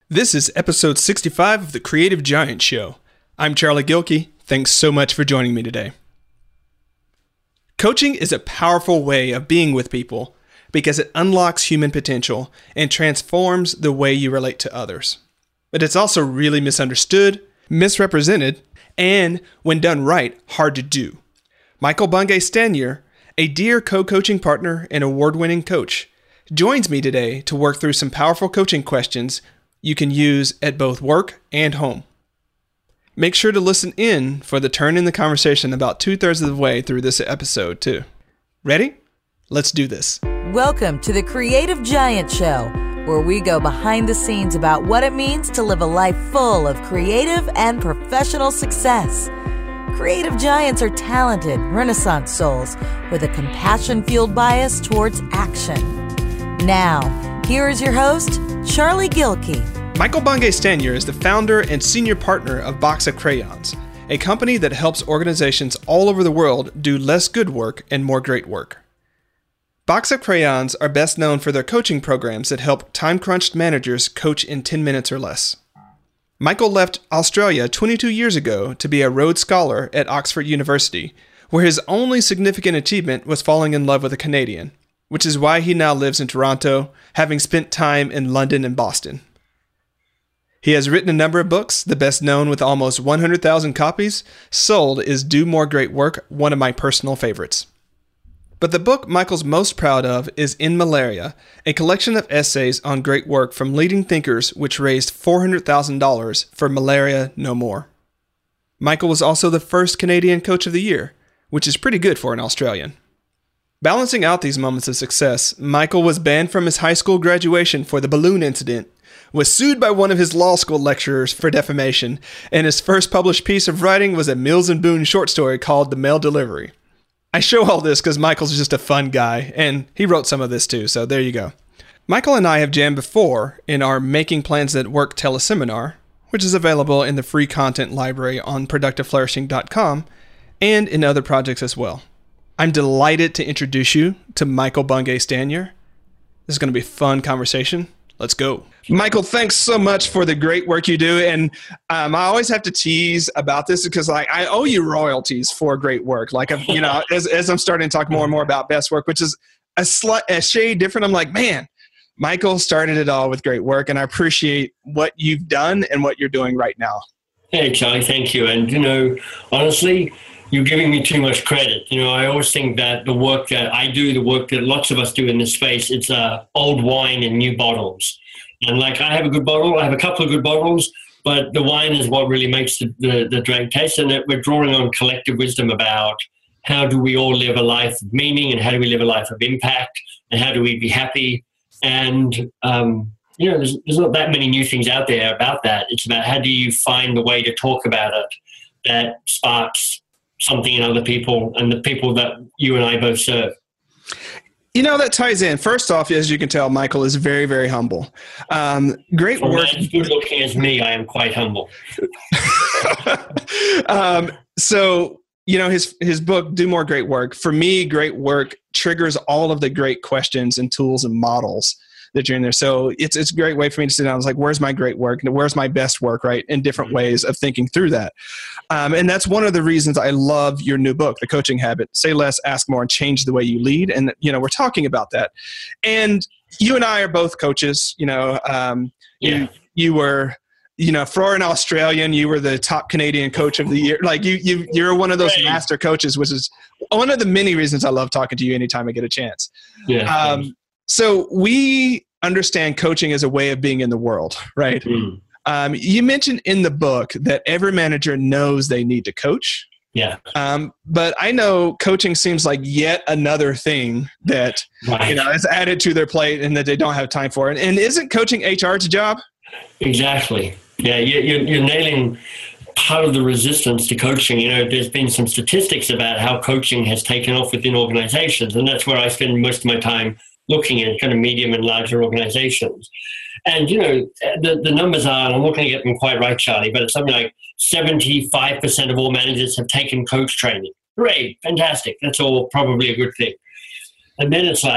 This is episode 65 of the Creative Giant Show. I'm Charlie Gilkey. Thanks so much for joining me today. Coaching is a powerful way of being with people because it unlocks human potential and transforms the way you relate to others. But it's also really misunderstood, misrepresented, and, when done right, hard to do. Michael Bungay Stanier, a dear co-coaching partner and award-winning coach, joins me today to work through some powerful coaching questions you can use at both work and home. Make sure to listen in for the turn in the conversation about 2/3 of the way through this episode, too. Ready? Let's do this. Welcome to the Creative Giant Show, where we go behind the scenes about what it means to live a life full of creative and professional success. Creative giants are talented, Renaissance souls with a compassion-fueled bias towards action. Now, here is your host, Charlie Gilkey. Michael Bungay Stanier is the founder and senior partner of Box of Crayons, a company that helps organizations all over the world do less good work and more great work. Box of Crayons are best known for their coaching programs that help time-crunched managers coach in 10 minutes or less. Michael left Australia 22 years ago to be a Rhodes Scholar at Oxford University, where his only significant achievement was falling in love with a Canadian, which is why he now lives in Toronto, having spent time in London and Boston. He has written a number of books. The best known, with almost 100,000 copies sold, is Do More Great Work, one of my personal favorites. But the book Michael's most proud of is In Malaria, a collection of essays on great work from leading thinkers which raised $400,000 for Malaria No More. Michael was also the first Canadian Coach of the Year, which is pretty good for an Australian. Balancing out these moments of success, Michael was banned from his high school graduation for the balloon incident, was sued by one of his law school lecturers for defamation, and his first published piece of writing was a Mills and Boon short story called The Mail Delivery. I show all this because Michael's just a fun guy, and he wrote some of this too, so there you go. Michael and I have jammed before in our Making Plans That Work teleseminar, which is available in the free content library on productiveflourishing.com, and in other projects as well. I'm delighted to introduce you to Michael Bungay Stanier. This is going to be a fun conversation. Let's go. Michael, thanks so much for the great work you do. And I always have to tease about this because I owe you royalties for great work. As I'm starting to talk more and more about best work, which is a shade different, I'm like, man, Michael started it all with great work. And I appreciate what you've done and what you're doing right now. Hey, Charlie, thank you. And, honestly, you're giving me too much credit. I always think that the work that I do, the work that lots of us do in this space, it's old wine in new bottles. And I have a good bottle, I have a couple of good bottles, but the wine is what really makes the drink taste. And that we're drawing on collective wisdom about how do we all live a life of meaning and how do we live a life of impact and how do we be happy. And, there's not that many new things out there about that. It's about how do you find the way to talk about it that sparks something in other people and the people that you and I both serve. That ties in. First off, as you can tell, Michael is very, very humble. Great For work. As good looking as me, I am quite humble. His book, Do More Great Work. For me, great work triggers all of the great questions and tools and models that you're in there. So it's a great way for me to sit down. I was like, where's my great work? And where's my best work, right? In different ways of thinking through that. And that's one of the reasons I love your new book, The Coaching Habit, Say Less, Ask More, and Change the Way You Lead. And, we're talking about that. And you and I are both coaches, You were, for an Australian, you were the top Canadian coach of the year. You're one of those master coaches, which is one of the many reasons I love talking to you anytime I get a chance. Yeah. So we understand coaching as a way of being in the world, right? Mm. You mentioned in the book that every manager knows they need to coach. Yeah. But I know coaching seems like yet another thing that, is added to their plate and that they don't have time for. And isn't coaching HR's job? Exactly. Yeah, you're nailing part of the resistance to coaching. There's been some statistics about how coaching has taken off within organizations, and that's where I spend most of my time looking at kind of medium and larger organizations. And, the numbers are, and I'm not going to get them quite right, Charlie, but it's something like 75% of all managers have taken coach training. Hooray, fantastic. That's all probably a good thing. And then it's like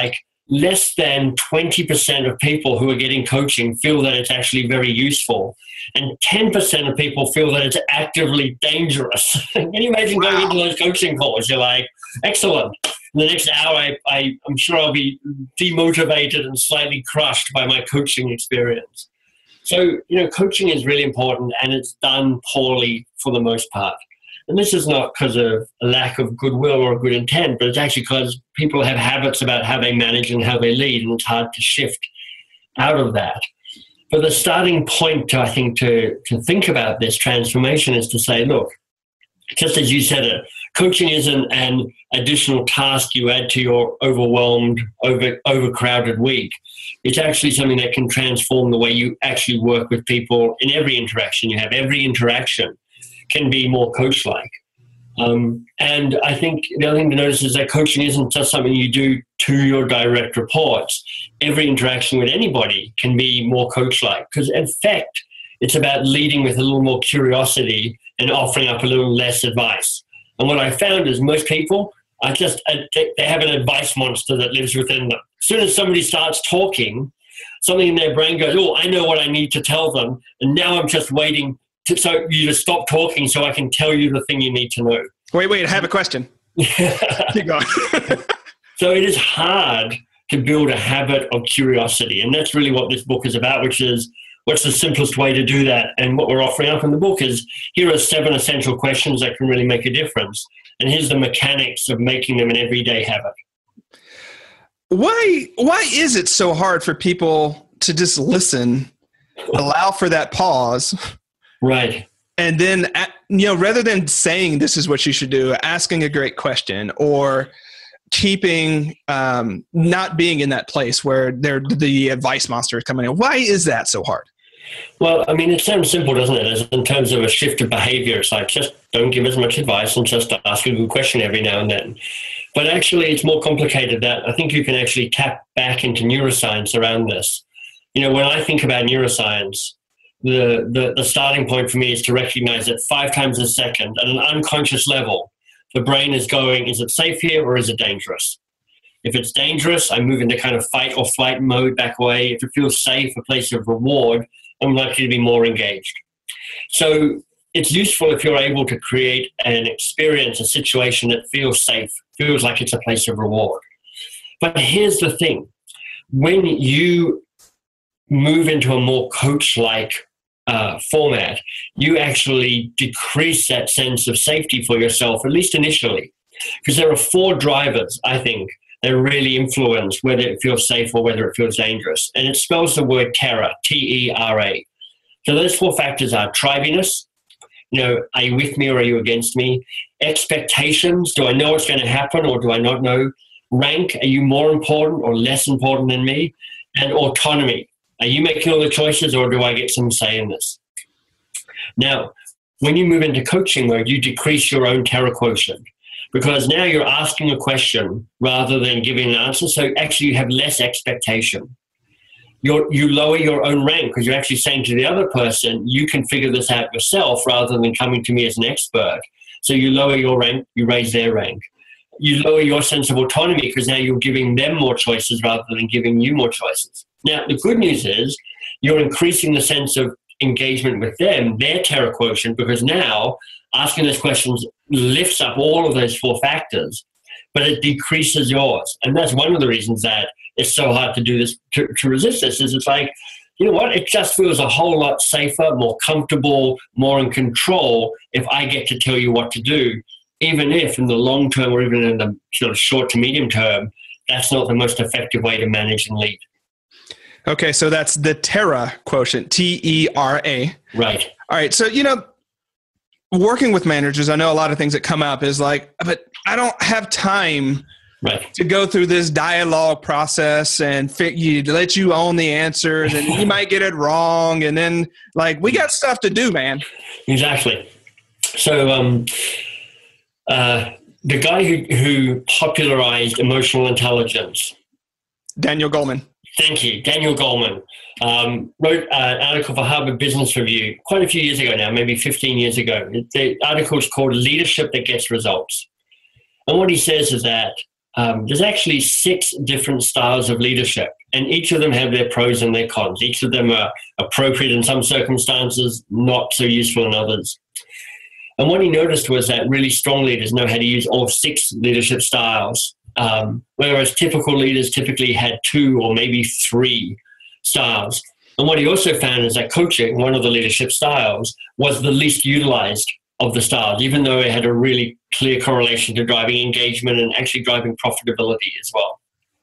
less than 20% of people who are getting coaching feel that it's actually very useful. And 10% of people feel that it's actively dangerous. Can you imagine going into those coaching calls? You're like, excellent. In the next hour, I'm sure I'll be demotivated and slightly crushed by my coaching experience. So, coaching is really important, and it's done poorly for the most part. And this is not because of a lack of goodwill or good intent, but it's actually because people have habits about how they manage and how they lead, and it's hard to shift out of that. But the starting point, to think about this transformation is to say, look, just as you said it, coaching isn't an additional task you add to your overwhelmed, overcrowded week. It's actually something that can transform the way you actually work with people in every interaction you have. Every interaction can be more coach-like. And I think the other thing to notice is that coaching isn't just something you do to your direct reports. Every interaction with anybody can be more coach-like, because in fact, it's about leading with a little more curiosity and offering up a little less advice. And what I found is most people they have an advice monster that lives within them. As soon as somebody starts talking, something in their brain goes, oh, I know what I need to tell them, and now I'm just waiting so you to stop talking so I can tell you the thing you need to know. Wait, I have a question. Keep going. So it is hard to build a habit of curiosity, and that's really what this book is about, which is what's the simplest way to do that. And what we're offering up in the book is, here are 7 essential questions that can really make a difference, and here's the mechanics of making them an everyday habit. Why is it so hard for people to just listen, allow for that pause? Right. And then, rather than saying this is what you should do, asking a great question, or keeping, not being in that place where the advice monster is coming in. Why is that so hard? Well, I mean, it sounds simple, doesn't it? As in terms of a shift of behavior, it's like, just don't give as much advice and just ask a good question every now and then. But actually, it's more complicated than that. I think you can actually tap back into neuroscience around this. When I think about neuroscience, the starting point for me is to recognize that 5 times a second at an unconscious level, the brain is going, is it safe here or is it dangerous? If it's dangerous, I move into kind of fight or flight mode, back away. If it feels safe, a place of reward, I'm likely to be more engaged. So it's useful if you're able to create an experience, a situation that feels safe, feels like it's a place of reward. But here's the thing. When you move into a more coach-like format, you actually decrease that sense of safety for yourself, at least initially. Because there are 4 drivers, I think, that really influence whether it feels safe or whether it feels dangerous. And it spells the word terror, T-E-R-A. So those 4 factors are tribiness. Are you with me or are you against me? Expectations. Do I know what's going to happen or do I not know? Rank. Are you more important or less important than me? And autonomy. Are you making all the choices or do I get some say in this? Now, when you move into coaching mode, you decrease your own terror quotient, because now you're asking a question rather than giving an answer. So actually you have less expectation. You lower your own rank because you're actually saying to the other person, you can figure this out yourself rather than coming to me as an expert. So you lower your rank, you raise their rank. You lower your sense of autonomy because now you're giving them more choices rather than giving you more choices. Now, the good news is you're increasing the sense of engagement with them, their terror quotient, because now asking those questions lifts up all of those 4 factors, but it decreases yours. And that's one of the reasons that it's so hard to do this, to resist this, is it's like, you know what, it just feels a whole lot safer, more comfortable, more in control if I get to tell you what to do, even if in the long term or even in the sort of short to medium term, that's not the most effective way to manage and lead. Okay, so that's the terror quotient, T-E-R-A. Right. All right, so, working with managers, I know a lot of things that come up is like, but I don't have time to go through this dialogue process and let you own the answers, and you might get it wrong, and then, we got stuff to do, man. Exactly. So the guy who popularized emotional intelligence, Daniel Goleman. Thank you. Daniel Goleman wrote an article for Harvard Business Review quite a few years ago now, maybe 15 years ago. The article is called Leadership That Gets Results. And what he says is that there's actually 6 different styles of leadership, and each of them have their pros and their cons. Each of them are appropriate in some circumstances, not so useful in others. And what he noticed was that really strong leaders know how to use all 6 leadership styles, whereas typical leaders typically had 2 or maybe 3 styles. And what he also found is that coaching, one of the leadership styles, was the least utilized of the styles, even though it had a really clear correlation to driving engagement and actually driving profitability as well.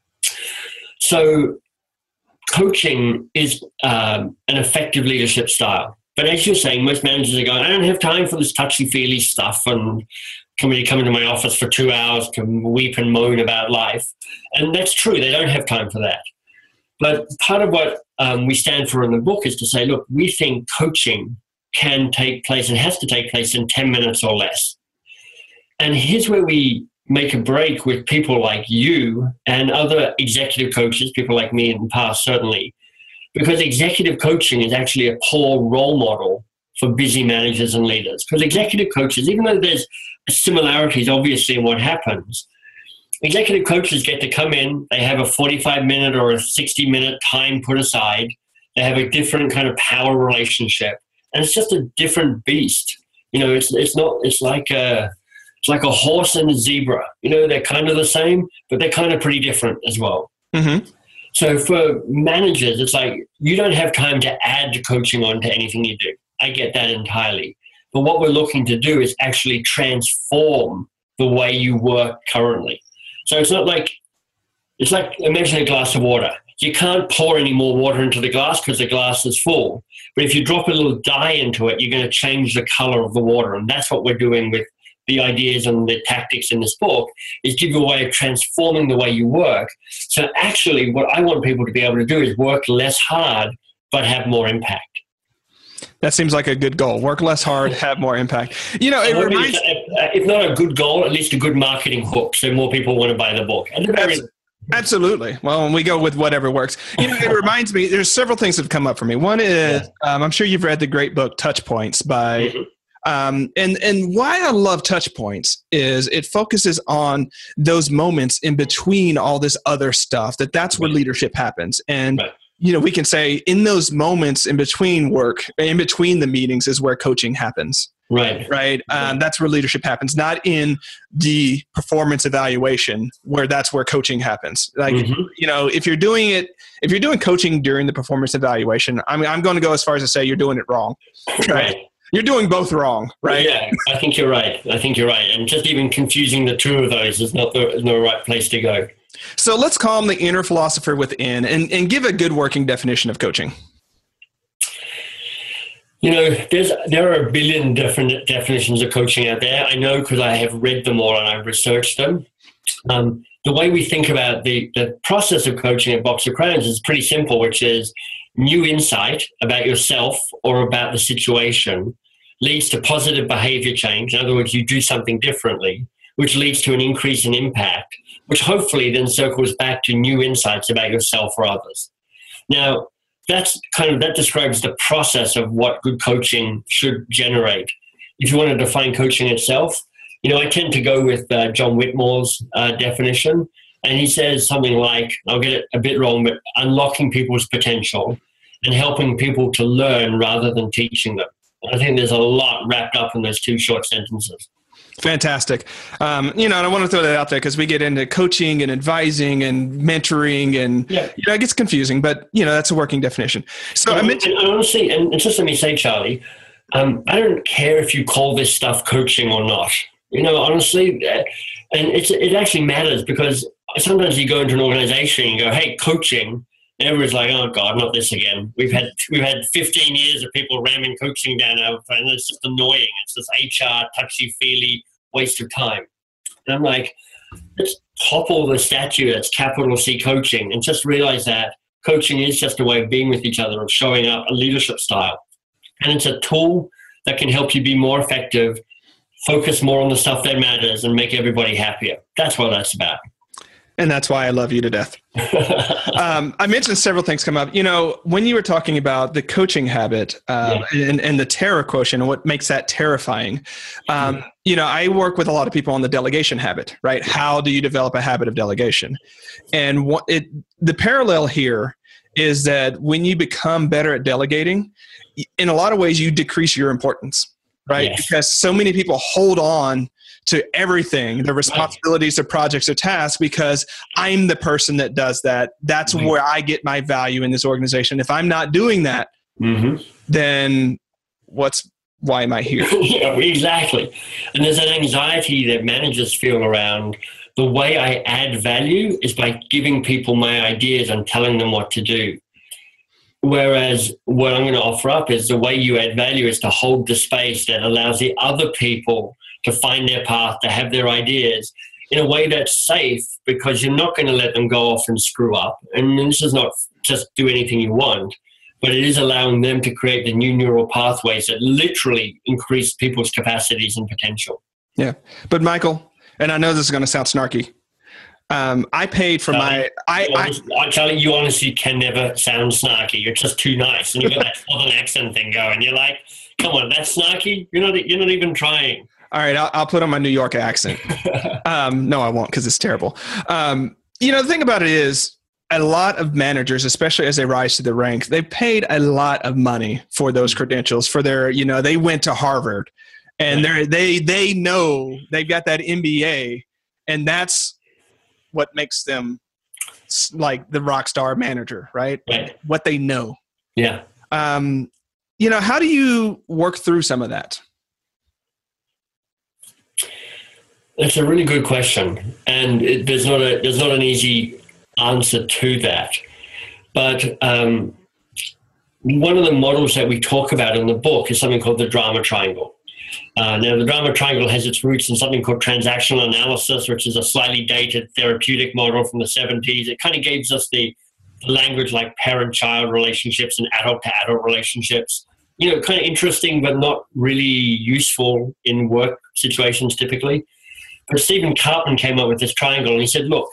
So coaching is an effective leadership style. But as you're saying, most managers are going, I don't have time for this touchy-feely stuff, and can we come into my office for 2 hours to weep and moan about life? And that's true. They don't have time for that. But part of what we stand for in the book is to say, look, we think coaching can take place and has to take place in 10 minutes or less. And here's where we make a break with people like you and other executive coaches, people like me in the past, certainly, because executive coaching is actually a poor role model for busy managers and leaders. Because executive coaches, even though there's similarities, obviously, in what happens, executive coaches get to come in, they have a 45-minute or a 60-minute time put aside, they have a different kind of power relationship, and it's just a different beast. You know, it's like a horse and a zebra. You know, they're kind of the same, but they're kind of pretty different as well. Mm-hmm. So for managers, it's like you don't have time to add coaching on to anything you do. I get that entirely. But what we're looking to do is actually transform the way you work currently. So it's like imagine a glass of water. You can't pour any more water into the glass because the glass is full. But if you drop a little dye into it, you're going to change the color of the water. And that's what we're doing with the ideas and the tactics in this book, is give you a way of transforming the way you work. So actually what I want people to be able to do is work less hard, but have more impact. That seems like a good goal. Work less hard, have more impact. You know, it reminds... If not a good goal, at least a good marketing hook, so more people want to buy the book. Absolutely. Well, when we go with whatever works. You know, it reminds me, there's several things that have come up for me. One is, I'm sure you've read the great book, Touch Points by... And why I love Touch Points is it focuses on those moments in between all this other stuff, that's where leadership happens. And... You know, we can say in those moments in between work, in between the meetings is where coaching happens. Right. That's where leadership happens, not in the performance evaluation that's where coaching happens. Like, you know, if you're doing coaching during the performance evaluation, I'm going to go as far as to say you're doing it wrong. Right. You're doing both wrong, right? Yeah, I think you're right. And just even confusing the two of those is not the right place to go. So let's calm the inner philosopher within and give a good working definition of coaching. You know, there are a billion different definitions of coaching out there. I know because I have read them all and I've researched them. The way we think about the process of coaching at Box of Crayons is pretty simple, which is new insight about yourself or about the situation leads to positive behavior change. In other words, you do something differently, which leads to an increase in impact, which hopefully then circles back to new insights about yourself or others. Now, that describes the process of what good coaching should generate. If you want to define coaching itself, you know, I tend to go with John Whitmore's definition, and he says something like, I'll get it a bit wrong, but unlocking people's potential and helping people to learn rather than teaching them. And I think there's a lot wrapped up in those 2 short sentences. Fantastic. You know, and I want to throw that out there because we get into coaching and advising and mentoring and, you know, it gets confusing, but, you know, that's a working definition. So I mentioned... And honestly, and just let me say, Charlie, I don't care if you call this stuff coaching or not. You know, honestly, and it actually matters because sometimes you go into an organization and you go, hey, coaching, and everyone's like, oh, God, not this again. We've had 15 years of people ramming coaching down our, and it's just annoying. It's this HR, touchy-feely waste of time. And I'm like, let's topple the statue that's capital C coaching and just realize that coaching is just a way of being with each other and showing up a leadership style. And it's a tool that can help you be more effective, focus more on the stuff that matters, and make everybody happier. That's what that's about. And that's why I love you to death. I mentioned several things come up. When you were talking about the coaching habit and the terror quotient and what makes that terrifying, I work with a lot of people on the delegation habit, right? How do you develop a habit of delegation? And the parallel here is that when you become better at delegating, in a lot of ways, you decrease your importance, right? Yes. Because so many people hold on to everything, the responsibilities, the projects, the tasks, because I'm the person that does that. That's where I get my value in this organization. If I'm not doing that, then why am I here? Yeah, exactly. And there's an anxiety that managers feel around the way I add value is by giving people my ideas and telling them what to do. Whereas what I'm going to offer up is the way you add value is to hold the space that allows the other people to find their path, to have their ideas in a way that's safe, because you're not going to let them go off and screw up. And this is not just do anything you want, but it is allowing them to create the new neural pathways that literally increase people's capacities and potential. Yeah. But Michael, and I know this is going to sound snarky, I paid for Charlie, you honestly can never sound snarky. You're just too nice. And you've got that southern accent thing going. You're like, come on, that's snarky? You're not even trying. All right, I'll put on my New York accent. No, I won't, because it's terrible. The thing about it is, a lot of managers, especially as they rise to the rank, they've paid a lot of money for those credentials. For their, they went to Harvard, and they know they've got that MBA, and that's what makes them like the rock star manager, right? What they know. Yeah. How do you work through some of that? That's a really good question, and there's not an easy answer to that. But one of the models that we talk about in the book is something called the drama triangle. Now, the drama triangle has its roots in something called transactional analysis, which is a slightly dated therapeutic model from the 70s. It kind of gives us the language like parent-child relationships and adult-to-adult relationships. Kind of interesting, but not really useful in work situations typically. But Stephen Karpman came up with this triangle, and he said, look,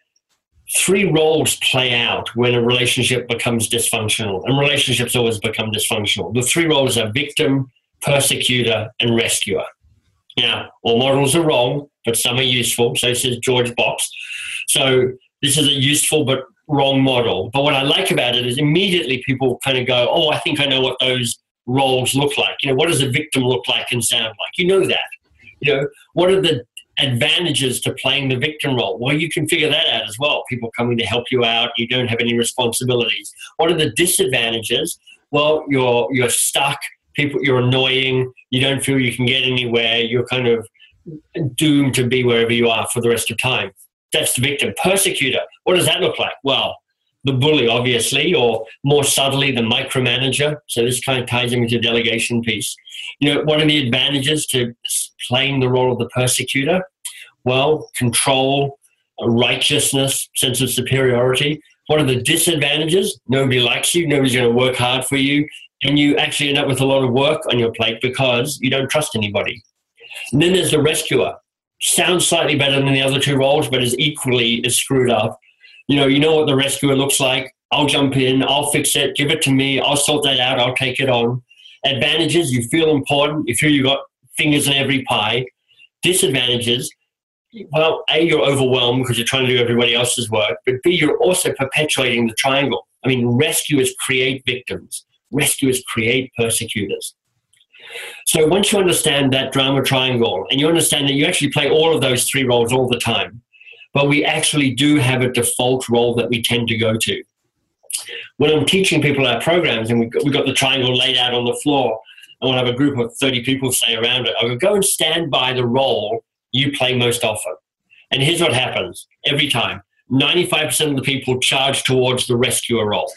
3 roles play out when a relationship becomes dysfunctional, and relationships always become dysfunctional. The 3 roles are victim, persecutor, and rescuer. Now, all models are wrong, but some are useful. So says George Box. So this is a useful but wrong model. But what I like about it is immediately people kind of go, oh, I think I know what those roles look like. What does a victim look like and sound like? You know that. What are the advantages to playing the victim role? Well, you can figure that out as well. People coming to help you out. You don't have any responsibilities. What are the disadvantages? Well, you're stuck. You're annoying. You don't feel you can get anywhere. You're kind of doomed to be wherever you are for the rest of time. That's the victim. Persecutor. What does that look like? Well, the bully, obviously, or more subtly, the micromanager. So this kind of ties in with your delegation piece. What are the advantages to playing the role of the persecutor? Well, control, righteousness, sense of superiority. What are the disadvantages? Nobody likes you. Nobody's going to work hard for you. And you actually end up with a lot of work on your plate because you don't trust anybody. And then there's the rescuer. Sounds slightly better than the other 2 roles, but is equally as screwed up. You know what the rescuer looks like. I'll jump in. I'll fix it. Give it to me. I'll sort that out. I'll take it on. Advantages, you feel important. You feel you got fingers in every pie. Disadvantages, well, A, you're overwhelmed because you're trying to do everybody else's work, but B, you're also perpetuating the triangle. I mean, rescuers create victims. Rescuers create persecutors. So once you understand that drama triangle, and you understand that you actually play all of those 3 roles all the time, but we actually do have a default role that we tend to go to. When I'm teaching people our programs, and we've got the triangle laid out on the floor, and we'll have a group of 30 people stay around it, I go and stand by the role you play most often. And here's what happens every time. 95% of the people charge towards the rescuer role.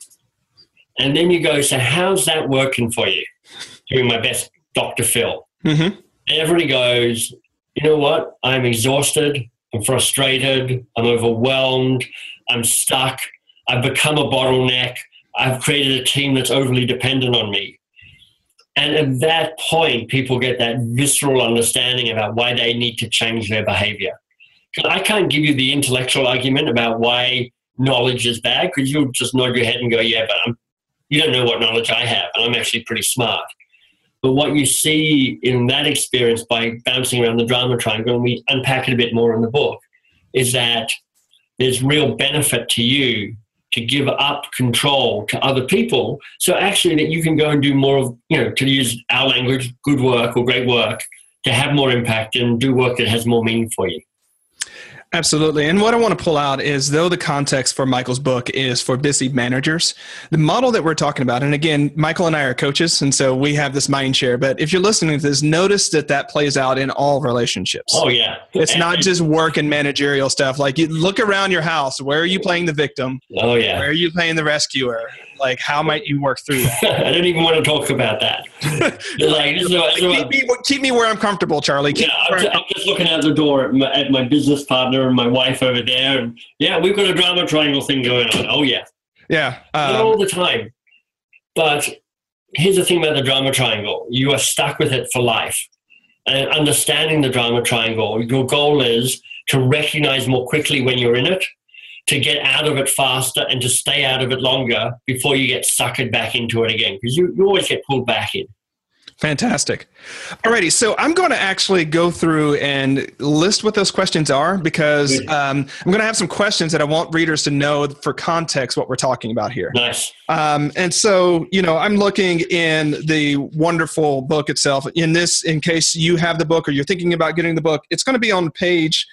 And then you go, so how's that working for you? Doing my best, Dr. Phil. Mm-hmm. And everybody goes, you know what? I'm exhausted. I'm frustrated. I'm overwhelmed. I'm stuck. I've become a bottleneck. I've created a team that's overly dependent on me. And at that point, people get that visceral understanding about why they need to change their behavior. I can't give you the intellectual argument about why knowledge is bad, because you'll just nod your head and go, yeah, but you don't know what knowledge I have, and I'm actually pretty smart. But what you see in that experience by bouncing around the drama triangle, and we unpack it a bit more in the book, is that there's real benefit to you to give up control to other people, so actually that you can go and do more of, to use our language, good work or great work, to have more impact and do work that has more meaning for you. Absolutely. And what I want to pull out is, though the context for Michael's book is for busy managers, the model that we're talking about, and again, Michael and I are coaches, and so we have this mind share, but if you're listening to this, notice that plays out in all relationships. Oh, yeah. It's not just work and managerial stuff. Like, you look around your house. Where are you playing the victim? Oh, yeah. Where are you playing the rescuer? Like, how might you work through that? I don't even want to talk about that. Keep me where I'm comfortable, Charlie. I'm just looking out the door at my business partner and my wife over there, and we've got a drama triangle thing going on. Oh, yeah. Yeah. Not all the time. But here's the thing about the drama triangle. You are stuck with it for life. And understanding the drama triangle, your goal is to recognize more quickly when you're in it, to get out of it faster, and to stay out of it longer before you get suckered back into it again, because you always get pulled back in. Fantastic. Alrighty, so I'm going to actually go through and list what those questions are, because I'm going to have some questions that I want readers to know for context what we're talking about here. Nice. And so, I'm looking in the wonderful book itself. In case you have the book or you're thinking about getting the book, it's going to be on page,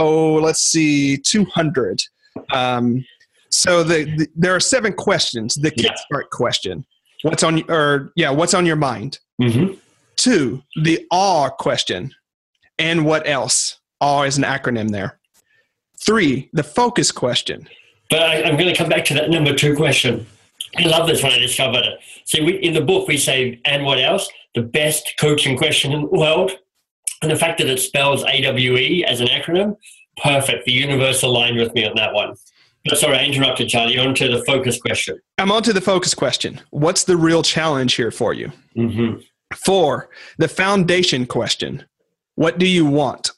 200. So there are 7 questions. The kickstart question: what's on your mind? Mm-hmm. 2, the awe question, and what else? Awe is an acronym there. 3, the focus question. But I'm going to come back to that number 2 question. I love this when I discovered it. See, in the book we say, and what else? The best coaching question in the world. And the fact that it spells AWE as an acronym, perfect. The universe aligned with me on that one. Sorry, I interrupted, Charlie. You're on to the focus question. I'm on to the focus question. What's the real challenge here for you? Mm-hmm. 4, the foundation question. What do you want?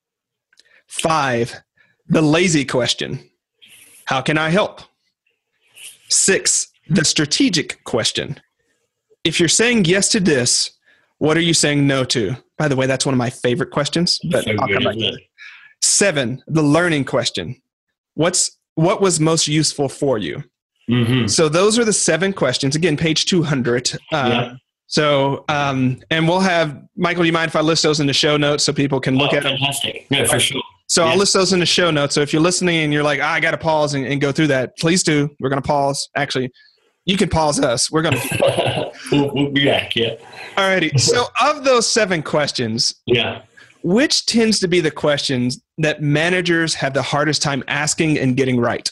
5, the lazy question. How can I help? 6, the strategic question. If you're saying yes to this, what are you saying no to? By the way, that's one of my favorite questions, but so I'll come back to it. 7, the learning question. What was most useful for you? Mm-hmm. So those are the 7 questions. Again, page 200. So, and we'll have, Michael, do you mind if I list those in the show notes so people can look at them? Fantastic. Yeah, for sure. So I'll list those in the show notes. So if you're listening and you're like, I got to pause and go through that, please do. We're going to pause. Actually, you can pause us. We're going to. We'll be back, yeah. All righty. So of those 7 questions, which tends to be the questions that managers have the hardest time asking and getting right?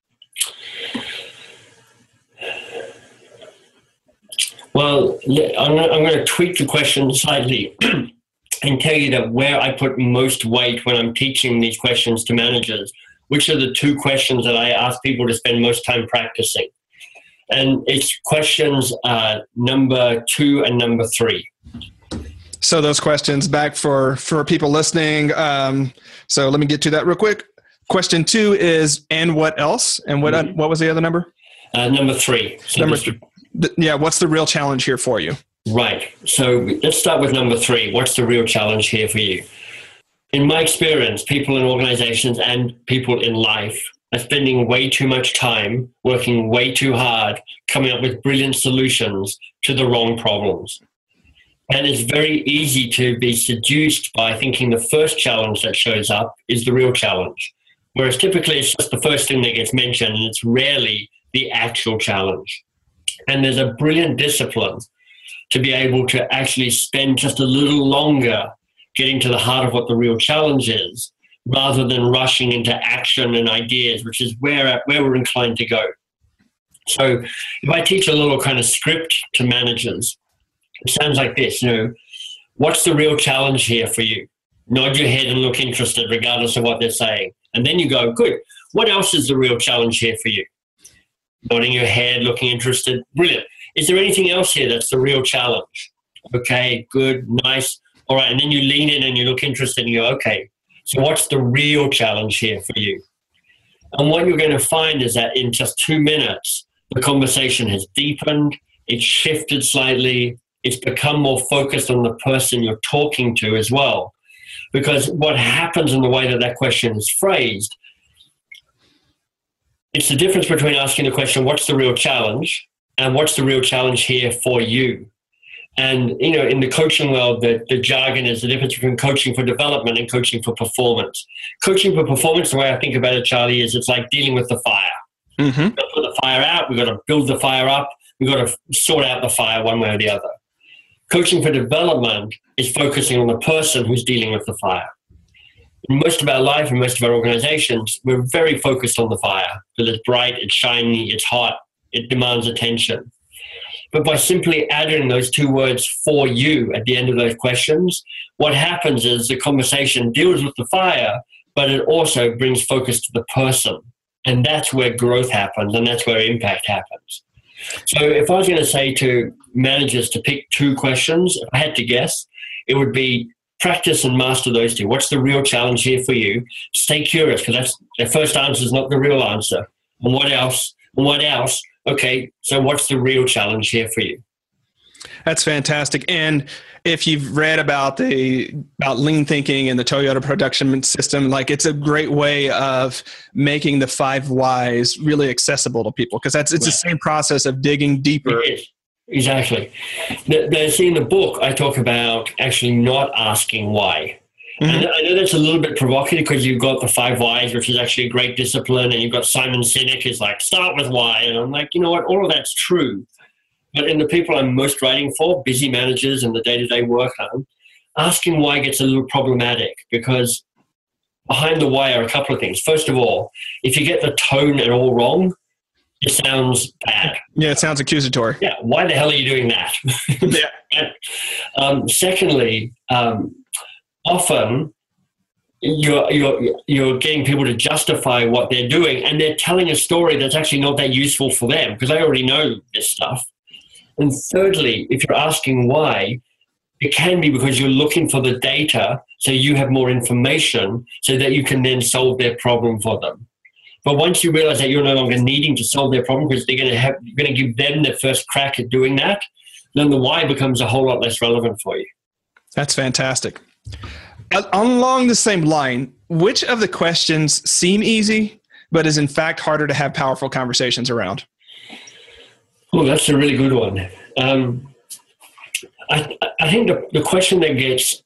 Well, I'm going to tweak the question slightly and tell you that where I put most weight when I'm teaching these questions to managers, which are the 2 questions that I ask people to spend most time practicing. And it's questions number 2 and number 3. So those questions back for people listening. So let me get to that real quick. Question 2 is, and what else? And what was the other number? Number 3. So number 3. What's the real challenge here for you? Right. So let's start with number 3. What's the real challenge here for you? In my experience, people in organizations and people in life are spending way too much time working way too hard, coming up with brilliant solutions to the wrong problems. And it's very easy to be seduced by thinking the first challenge that shows up is the real challenge. Whereas typically it's just the first thing that gets mentioned, and it's rarely the actual challenge. And there's a brilliant discipline to be able to actually spend just a little longer getting to the heart of what the real challenge is, rather than rushing into action and ideas, which is where we're inclined to go. So if I teach a little kind of script to managers, it sounds like this, what's the real challenge here for you? Nod your head and look interested regardless of what they're saying. And then you go, good, what else is the real challenge here for you? Nodding your head, looking interested, brilliant. Is there anything else here that's the real challenge? Okay, good, nice. All right, and then you lean in and you look interested and you go, okay, So what's the real challenge here for you? And what you're going to find is that in just 2 minutes, the conversation has deepened, it's shifted slightly, it's become more focused on the person you're talking to as well. Because what happens in the way that that question is phrased, it's the difference between asking the question, what's the real challenge, and what's the real challenge here for you? And, you know, in the coaching world, the jargon is the difference between coaching for development and coaching for performance. Coaching for performance, the way I think about it, Charlie, is it's like dealing with the fire. Mm-hmm. We've got to put the fire out. We've got to build the fire up. We've got to sort out the fire one way or the other. Coaching for development is focusing on the person who's dealing with the fire. In most of our life and most of our organizations, we're very focused on the fire because it's bright, it's shiny, it's hot, it demands attention. But by simply adding those 2 words for you at the end of those questions, what happens is the conversation deals with the fire, but it also brings focus to the person. And that's where growth happens, and that's where impact happens. So if I was going to say to managers to pick 2 questions, if I had to guess, it would be practice and master those 2. What's the real challenge here for you? Stay curious, because that's the first answer is not the real answer. And what else? And what else? Okay, so what's the real challenge here for you? That's fantastic. And if you've read about lean thinking and the Toyota production system, like it's a great way of making the 5 whys really accessible to people, because it's right. The same process of digging deeper. It is. Exactly. In the book, I talk about actually not asking why. Mm-hmm. I know that's a little bit provocative because you've got the 5 whys, which is actually a great discipline, and you've got Simon Sinek who's like, start with why. And I'm like, you know what, all of that's true. But in the people I'm most writing for, busy managers and the day-to-day work on, asking why gets a little problematic because behind the why are a couple of things. First of all, if you get the tone at all wrong, it sounds bad. Yeah, it sounds accusatory. Yeah, why the hell are you doing that? Yeah. Secondly, often you're getting people to justify what they're doing, and they're telling a story that's actually not that useful for them because they already know this stuff. And thirdly, if you're asking why, it can be because you're looking for the data so you have more information so that you can then solve their problem for them. But once you realize that you're no longer needing to solve their problem because you're going to give them their first crack at doing that, then the why becomes a whole lot less relevant for you. That's fantastic. Along the same line, which of the questions seem easy, but is in fact harder to have powerful conversations around? Oh, that's a really good one. I think the question that gets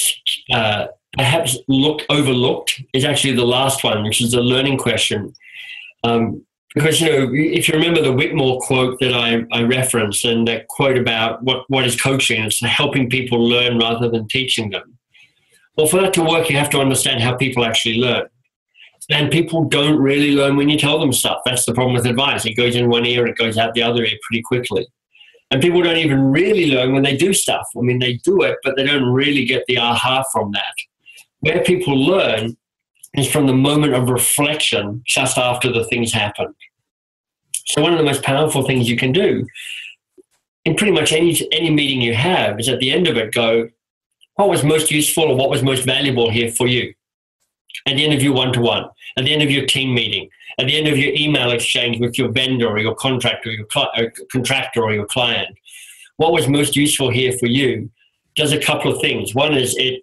perhaps overlooked is actually the last one, which is the learning question. Because, you know, if you remember the Whitmore quote that I referenced, and that quote about what is coaching, it's helping people learn rather than teaching them. Well, for that to work, you have to understand how people actually learn. And people don't really learn when you tell them stuff. That's the problem with advice. It goes in one ear, it goes out the other ear pretty quickly. And people don't even really learn when they do stuff. I mean, they do it, but they don't really get the aha from that. Where people learn is from the moment of reflection just after the things happen. So one of the most powerful things you can do in pretty much any meeting you have is at the end of it go, what was most useful or what was most valuable here for you? At the end of your one-to-one, at the end of your team meeting, at the end of your email exchange with your vendor or your contractor or your contractor or your client, what was most useful here for you does a couple of things. One is it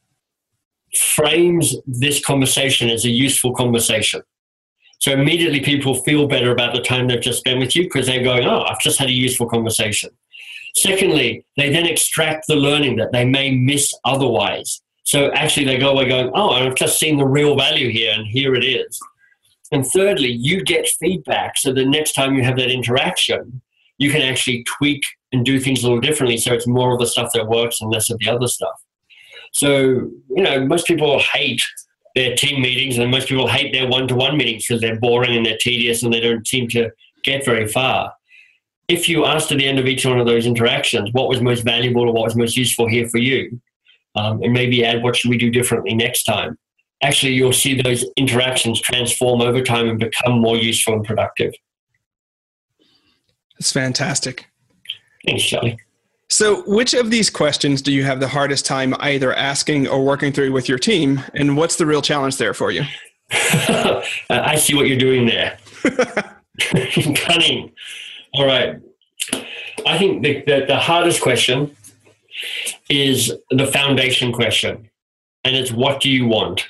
frames this conversation as a useful conversation. So immediately people feel better about the time they've just spent with you because they're going, oh, I've just had a useful conversation. Secondly, they then extract the learning that they may miss otherwise. So actually they go away going, oh, I've just seen the real value here and here it is. And thirdly, you get feedback. So the next time you have that interaction, you can actually tweak and do things a little differently. So it's more of the stuff that works and less of the other stuff. So, you know, most people hate their team meetings and most people hate their one-to-one meetings because they're boring and they're tedious and they don't seem to get very far. If you asked at the end of each one of those interactions, what was most valuable or what was most useful here for you, and maybe add what should we do differently next time, actually you'll see those interactions transform over time and become more useful and productive. That's fantastic. Thanks, Charlie. So which of these questions do you have the hardest time either asking or working through with your team? And what's the real challenge there for you? I see what you're doing there. Cunning. All right. I think the hardest question is the foundation question, and it's what do you want?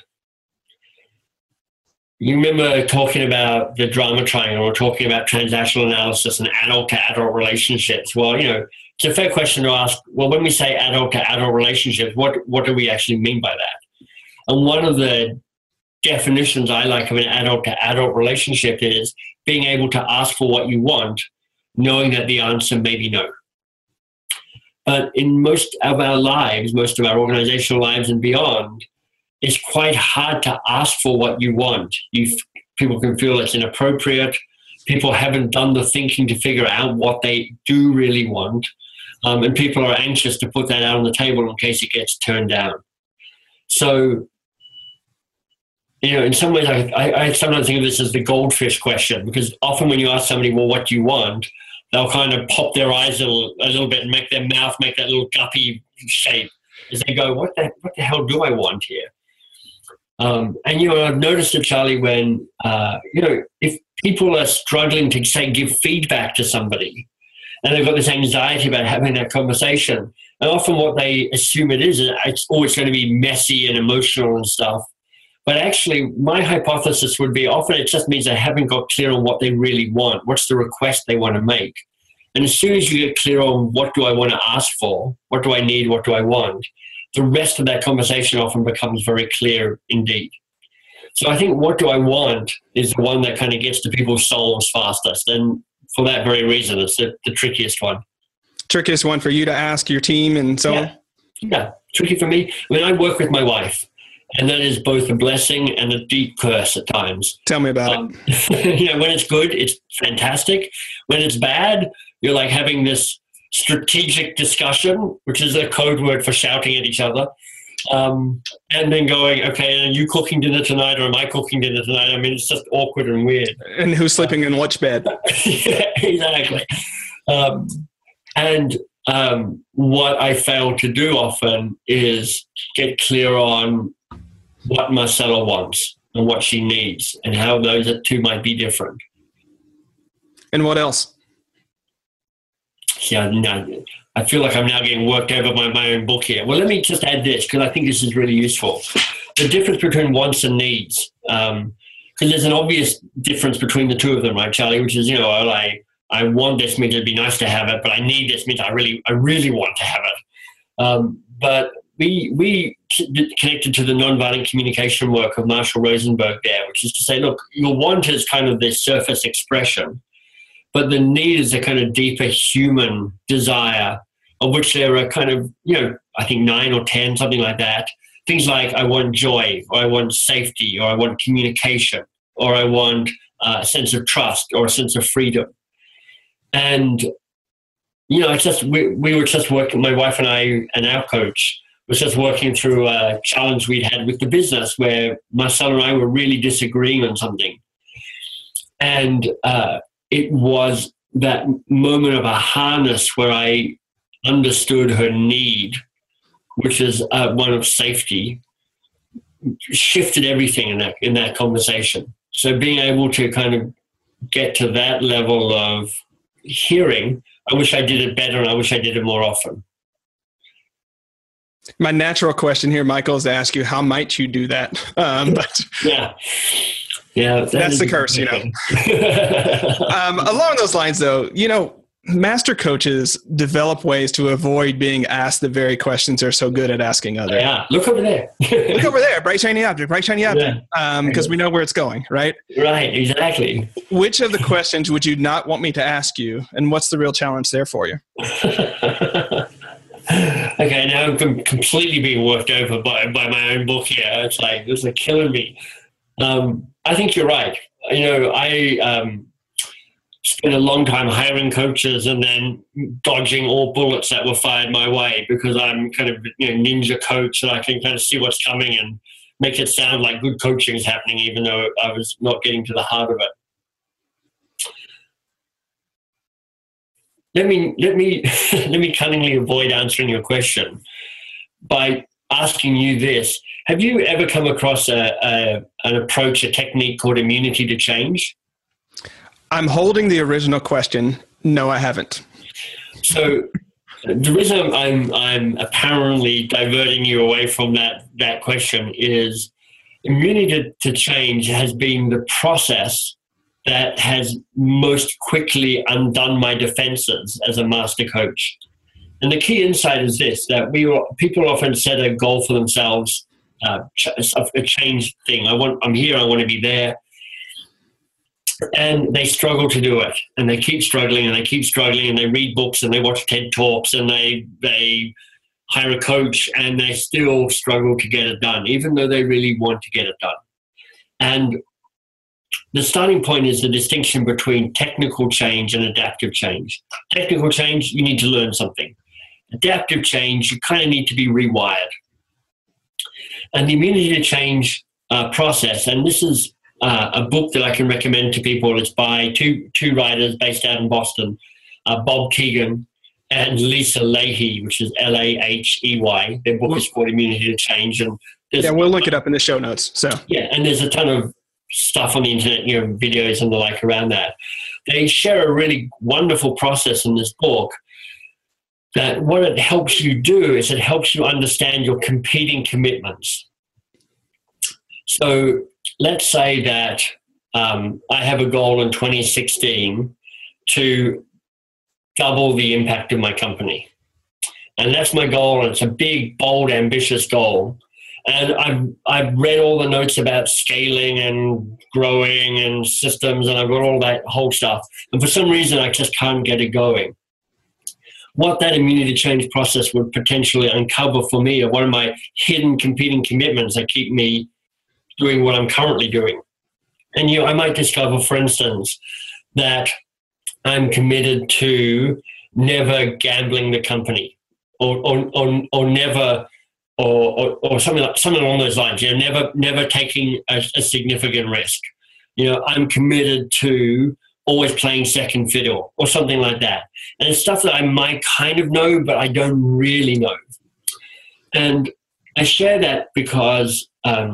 You remember talking about the drama triangle or talking about transactional analysis and adult-to-adult relationships. Well, it's a fair question to ask, well, when we say adult-to-adult relationships, what do we actually mean by that? And one of the definitions I like of an adult-to-adult relationship is being able to ask for what you want, knowing that the answer may be no. But in most of our lives, most of our organizational lives and beyond, it's quite hard to ask for what you want. People can feel it's inappropriate. People haven't done the thinking to figure out what they do really want. And people are anxious to put that out on the table in case it gets turned down. So, in some ways, I sometimes think of this as the goldfish question, because often when you ask somebody, well, what do you want? They'll kind of pop their eyes a little bit and make their mouth make that little guppy shape as they go, what the hell do I want here? And, I've noticed it, Charlie, when, if people are struggling to, say, give feedback to somebody and they've got this anxiety about having that conversation, and often what they assume it's always going to be messy and emotional and stuff. But actually, my hypothesis would be often it just means they haven't got clear on what they really want. What's the request they want to make? And as soon as you get clear on what do I want to ask for, what do I need, what do I want, the rest of that conversation often becomes very clear indeed. So I think what do I want is the one that kind of gets to people's souls fastest. And for that very reason, it's the trickiest one. Trickiest one for you to ask your team and so on? Yeah, tricky for me. I mean, I work with my wife. And that is both a blessing and a deep curse at times. Tell me about it. When it's good, it's fantastic. When it's bad, you're like having this strategic discussion, which is a code word for shouting at each other. And then going, okay, are you cooking dinner tonight or am I cooking dinner tonight? I mean, it's just awkward and weird. And who's sleeping in which bed? Yeah, exactly. What I fail to do often is get clear on what Marcella wants and what she needs and how those two might be different. And what else? Yeah, no, I feel like I'm now getting worked over by my own book here. Well, let me just add this because I think this is really useful. The difference between wants and needs. Because there's an obvious difference between the two of them, right, Charlie? Which is, I want this means it'd be nice to have it, but I need this means I really want to have it. But we connected to the nonviolent communication work of Marshall Rosenberg there, which is to say, look, your want is kind of this surface expression, but the need is a kind of deeper human desire, of which there are kind of, I think 9 or 10, something like that. Things like I want joy, or I want safety, or I want communication, or I want a sense of trust or a sense of freedom. And, it's just, we were just working, my wife and I and our coach was just working through a challenge we'd had with the business where Marcella and I were really disagreeing on something. And it was that moment of a harness where I understood her need, which is one of safety, shifted everything in that conversation. So being able to kind of get to that level of hearing, I wish I did it better and I wish I did it more often. My natural question here, Michael, is to ask you, how might you do that? But yeah, that's the curse, Along those lines, though, master coaches develop ways to avoid being asked the very questions they're so good at asking others. Yeah, look over there. Look over there, bright shiny object, because we know where it's going, right? Right, exactly. Which of the questions would you not want me to ask you, and what's the real challenge there for you? Okay, now I'm completely being worked over by my own book here. It's like killing me. I think you're right. I spent a long time hiring coaches and then dodging all bullets that were fired my way because I'm kind of ninja coach and I can kind of see what's coming and make it sound like good coaching is happening even though I was not getting to the heart of it. let me let me cunningly avoid answering your question by asking you this. Have you ever come across an approach, a technique called immunity to change? I'm holding the original question. No, I haven't. So the reason I'm apparently diverting you away from that question is immunity to change has been the process that has most quickly undone my defenses as a master coach. And the key insight is this, that people often set a goal for themselves, a change thing. I'm here, I want to be there. And they struggle to do it. And they keep struggling and they keep struggling, and they read books and they watch TED Talks and they hire a coach, and they still struggle to get it done, even though they really want to get it done. And the starting point is the distinction between technical change and adaptive change. Technical change, you need to learn something. Adaptive change, you kind of need to be rewired. And the immunity to change process, and this is a book that I can recommend to people. It's by two writers based out in Boston, Bob Keegan and Lisa Lahey, which is Lahey. Their book is called Immunity to Change. And we'll link it up in the show notes. So yeah, and there's a ton of stuff on the internet, videos and the like around that. They share a really wonderful process in this book that what it helps you do is it helps you understand your competing commitments. So let's say that I have a goal in 2016 to double the impact of my company. And that's my goal, and it's a big, bold, ambitious goal. And I've read all the notes about scaling and growing and systems, and I've got all that whole stuff. And for some reason, I just can't get it going. What that immunity to change process would potentially uncover for me are one of my hidden competing commitments that keep me doing what I'm currently doing. And I might discover, for instance, that I'm committed to never gambling the company, or never, or something along those lines. Never taking a significant risk. I'm committed to always playing second fiddle, or something like that. And it's stuff that I might kind of know, but I don't really know. And I share that because,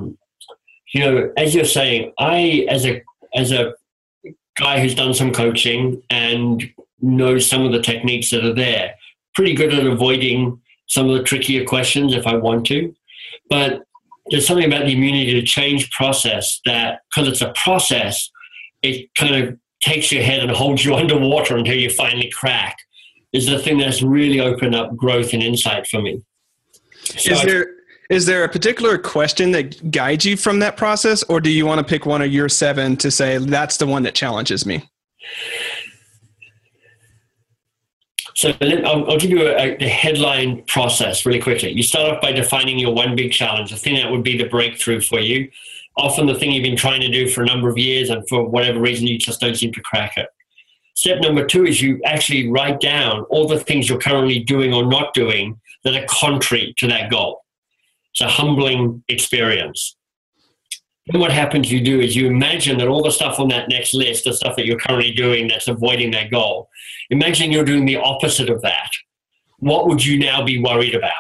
as you're saying, I, as a guy who's done some coaching and knows some of the techniques that are there, pretty good at avoiding some of the trickier questions if I want to. But there's something about the immunity to change process that, because it's a process, it kind of takes your head and holds you underwater until you finally crack, is the thing that's really opened up growth and insight for me. So Is there a particular question that guides you from that process, or do you want to pick one of your 7 to say that's the one that challenges me? So I'll give you the headline process really quickly. You start off by defining your one big challenge, the thing that would be the breakthrough for you. Often the thing you've been trying to do for a number of years, and for whatever reason you just don't seem to crack it. Step number 2 is you actually write down all the things you're currently doing or not doing that are contrary to that goal. It's a humbling experience. Then what happens, you do is you imagine that all the stuff on that next list, the stuff that you're currently doing that's avoiding that goal, imagine you're doing the opposite of that. What would you now be worried about?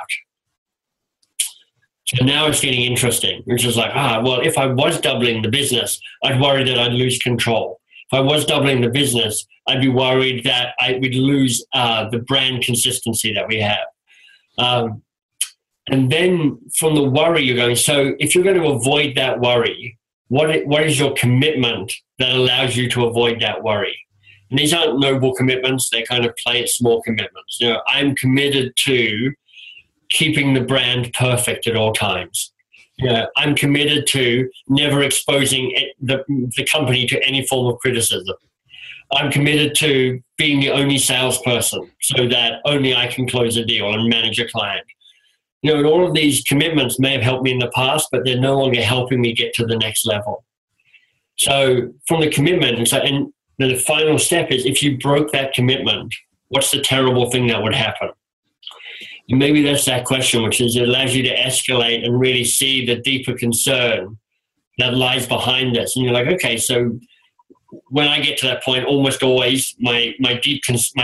So now it's getting interesting, which is like, well, if I was doubling the business, I'd worry that I'd lose control. If I was doubling the business, I'd be worried that I would lose the brand consistency that we have. And then from the worry, you're going, so if you're going to avoid that worry, what is your commitment that allows you to avoid that worry? And these aren't noble commitments. They kind of play at small commitments. I'm committed to keeping the brand perfect at all times. I'm committed to never exposing the company to any form of criticism. I'm committed to being the only salesperson so that only I can close a deal and manage a client. And all of these commitments may have helped me in the past, but they're no longer helping me get to the next level. So from the commitment, and the final step is, if you broke that commitment, what's the terrible thing that would happen? And maybe that's that question, which is it allows you to escalate and really see the deeper concern that lies behind this. And you're like, okay, so when I get to that point, almost always my deep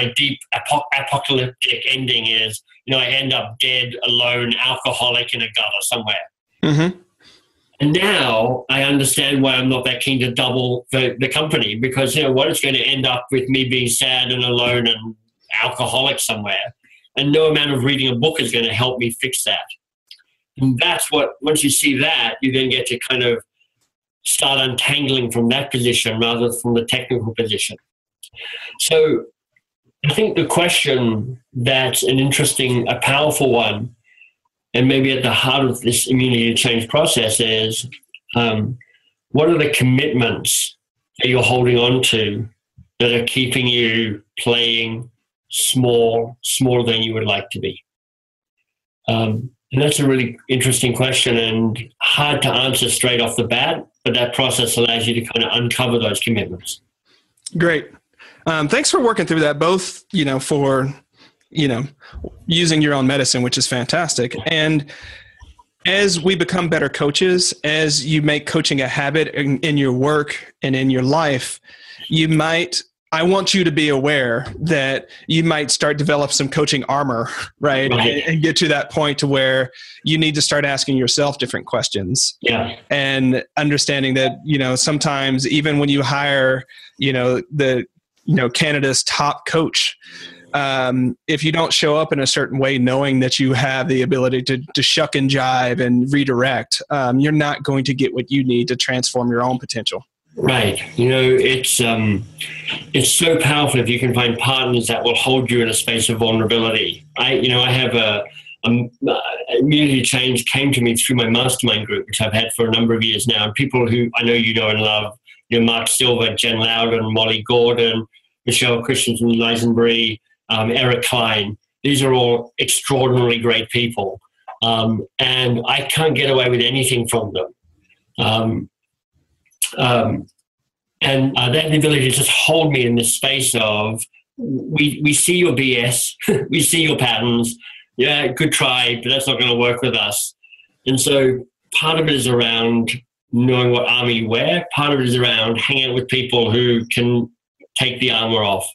apocalyptic ending is, I end up dead, alone, alcoholic in a gutter somewhere. Mm-hmm. And now I understand why I'm not that keen to double the company, because, what it's going to end up with me being sad and alone and alcoholic somewhere. And no amount of reading a book is going to help me fix that. And that's what, once you see that, you then get to kind of start untangling from that position rather than from the technical position. So I think the question that's a powerful one, and maybe at the heart of this immunity to change process is, what are the commitments that you're holding on to that are keeping you playing smaller than you would like to be? And that's a really interesting question and hard to answer straight off the bat, but that process allows you to kind of uncover those commitments. Great. Thanks for working through that, both, for, using your own medicine, which is fantastic. And as we become better coaches, as you make coaching a habit in your work and in your life, I want you to be aware that you might start develop some coaching armor, right? And get to that point to where you need to start asking yourself different questions. Yeah. And understanding that, sometimes even when you hire, Canada's top coach, if you don't show up in a certain way, knowing that you have the ability to shuck and jive and redirect, you're not going to get what you need to transform your own potential. Right. It's so powerful if you can find partners that will hold you in a space of vulnerability. I have immunity change came to me through my mastermind group, which I've had for a number of years now. And people who I know you know and love, Mark Silver, Jen Loudon, Molly Gordon, Michelle Christensen, Lisenbury, Eric Klein. These are all extraordinarily great people. And I can't get away with anything from them. And they have the ability to just hold me in this space of, we see your BS, we see your patterns. Yeah, good try, but that's not going to work with us. And so part of it is around knowing what armor you wear. Part of it is around hanging out with people who can take the armor off.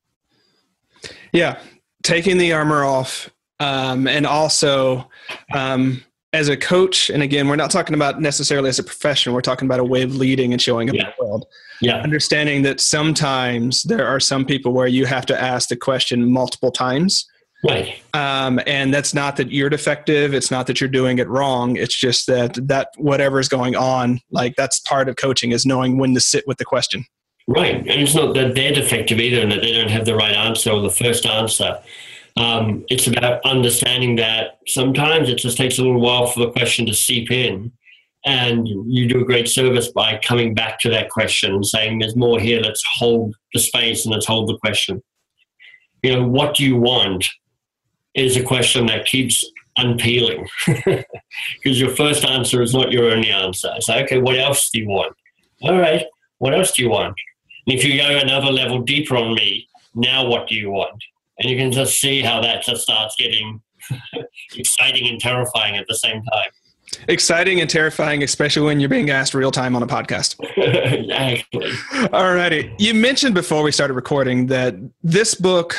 Yeah, taking the armor off. And also, as a coach, and again, we're not talking about necessarily as a profession, we're talking about a way of leading and showing up in the world. Yeah. Understanding that sometimes there are some people where you have to ask the question multiple times. Right. And that's not that you're defective. It's not that you're doing it wrong. It's just that whatever's going on, like that's part of coaching, is knowing when to sit with the question. Right. And it's not that they're defective either and that they don't have the right answer or the first answer. It's about understanding that sometimes it just takes a little while for the question to seep in, and you do a great service by coming back to that question and saying, there's more here, let's hold the space and let's hold the question. What do you want is a question that keeps unpeeling, because your first answer is not your only answer. It's like, okay, what else do you want? All right, what else do you want? And if you go another level deeper on me, now what do you want? And you can just see how that just starts getting exciting and terrifying at the same time. Exciting and terrifying, especially when you're being asked real time on a podcast. Exactly. All righty. You mentioned before we started recording that this book,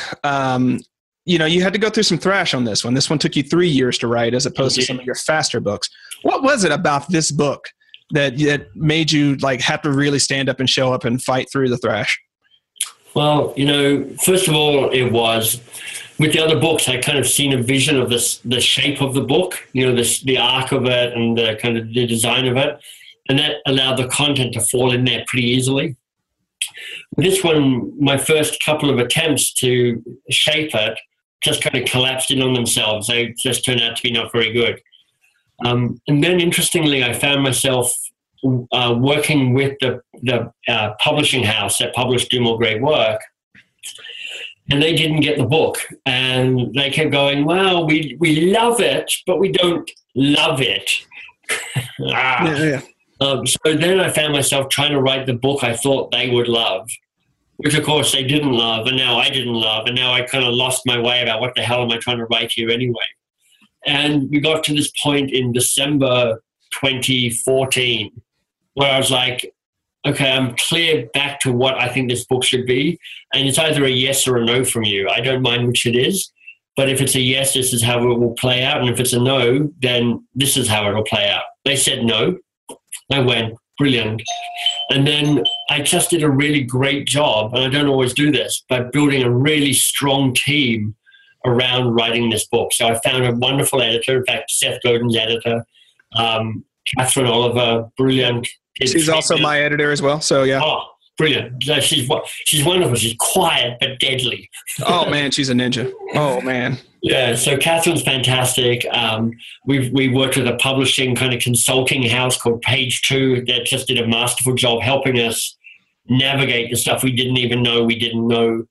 you had to go through some thrash on this one. This one took you 3 years to write as opposed to some of your faster books. What was it about this book that made you have to really stand up and show up and fight through the thrash? Well, first of all, it was, with the other books, I kind of seen a vision of the shape of the book, the arc of it and the kind of the design of it. And that allowed the content to fall in there pretty easily. This one, my first couple of attempts to shape it just kind of collapsed in on themselves. They just turned out to be not very good. And then, interestingly, I found myself working with the publishing house that published Do More Great Work, and they didn't get the book, and they kept going, well, we love it, but we don't love it. So then I found myself trying to write the book I thought they would love, which of course they didn't love, and now I didn't love, and now I kind of lost my way about what the hell am I trying to write here anyway. And we got to this point in December 2014 where I was like, okay, I'm clear back to what I think this book should be, and it's either a yes or a no from you. I don't mind which it is, but if it's a yes, this is how it will play out, and if it's a no, then this is how it will play out. They said no. I went, brilliant. And then I just did a really great job, and I don't always do this, but building a really strong team around writing this book. So I found a wonderful editor, in fact, Seth Godin's editor, Catherine Oliver, brilliant. She's also my editor as well, so yeah. Oh, brilliant. She's wonderful. She's quiet but deadly. Oh, man, she's a ninja. Oh, man. Yeah, so Catherine's fantastic. We worked with a publishing kind of consulting house called Page Two that just did a masterful job helping us navigate the stuff we didn't even know we didn't know.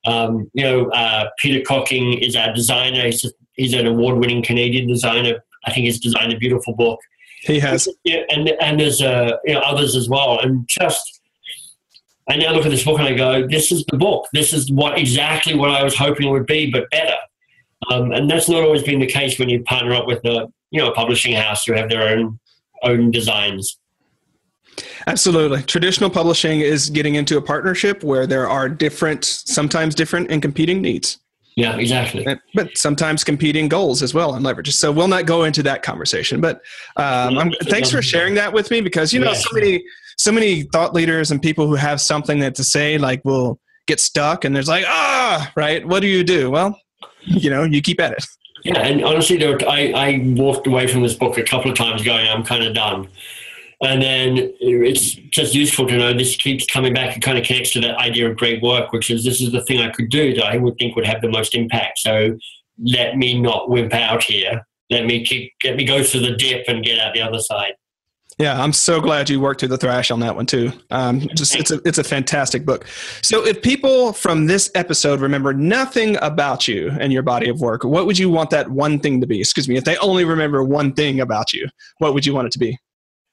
Peter Cocking is our designer. He's an award-winning Canadian designer. I think he's designed a beautiful book. He has. Yeah, and there's others as well. And just, I now look at this book and I go, this is the book. This is exactly what I was hoping it would be, but better. And that's not always been the case when you partner up with a publishing house who have their own designs. Absolutely. Traditional publishing is getting into a partnership where there are sometimes different and competing needs. Yeah, exactly. But sometimes competing goals as well and leverages. So we'll not go into that conversation. But thanks for sharing that with me, because so many thought leaders and people who have something to say will get stuck, and there's right? What do you do? Well, you keep at it. Yeah, and honestly, I walked away from this book a couple of times going, I'm kind of done. And then it's just useful to know this keeps coming back and kind of connects to that idea of great work, which is this is the thing I could do that I would think would have the most impact. So let me not wimp out here. Let me go through the dip and get out the other side. Yeah, I'm so glad you worked through the thrash on that one too. It's a fantastic book. So if people from this episode remember nothing about you and your body of work, what would you want that one thing to be? Excuse me, if they only remember one thing about you, what would you want it to be?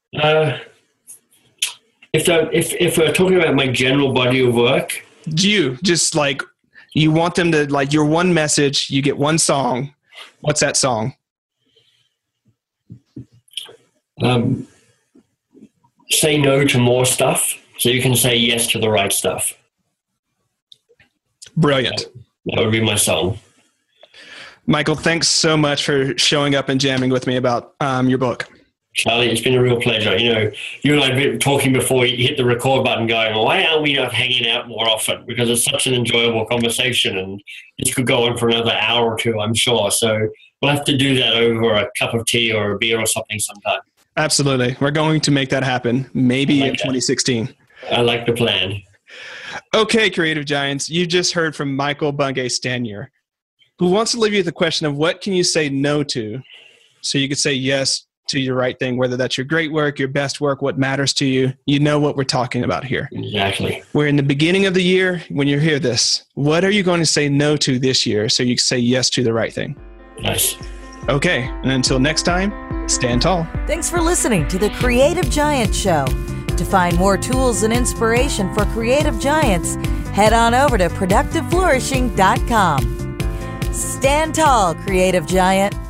If we're talking about my general body of work, do you just you want them to your one message? You get one song. What's that song? Say no to more stuff so you can say yes to the right stuff. Brilliant. That would be my song. Michael, thanks so much for showing up and jamming with me about your book. Charlie, it's been a real pleasure. You and I have been talking before you hit the record button going, why aren't we not hanging out more often? Because it's such an enjoyable conversation, and this could go on for another hour or two, I'm sure. So we'll have to do that over a cup of tea or a beer or something sometime. Absolutely. We're going to make that happen, maybe in 2016. I like the plan. Okay, Creative Giants, you just heard from Michael Bungay Stanier, who wants to leave you with the question of what can you say no to so you could say yes to your right thing, whether that's your great work, your best work, what matters to you. You know what we're talking about here. Exactly. We're in the beginning of the year. When you hear this, what are you going to say no to this year so you can say yes to the right thing? Nice. Okay, and until next time, stand tall. Thanks for listening to the Creative Giant Show. To find more tools and inspiration for creative giants, head on over to productiveflourishing.com. Stand tall, Creative Giant.